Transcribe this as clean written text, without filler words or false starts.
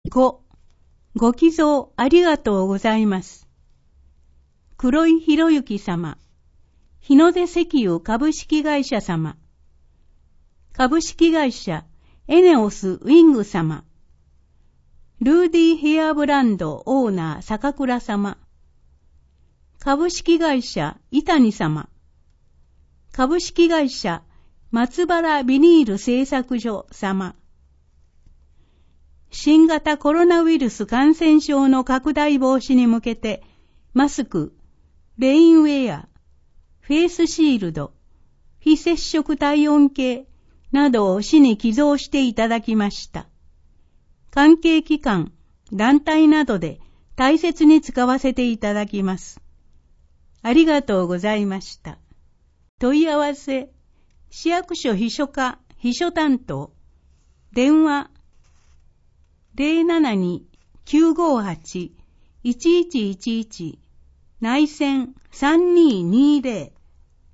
5、ご寄贈ありがとうございます。黒井博之様、日の出石油株式会社様、株式会社エネオスウィング様、ルーディヘアブランドオーナー坂倉様、株式会社伊谷様、株式会社松原ビニール製作所様、新型コロナウイルス感染症の拡大防止に向けて、マスク、レインウェア、フェイスシールド、非接触体温計などを市に寄贈していただきました。関係機関、団体などで大切に使わせていただきます。ありがとうございました。問い合わせ、市役所秘書課秘書担当、電話、072-958-1111内線3220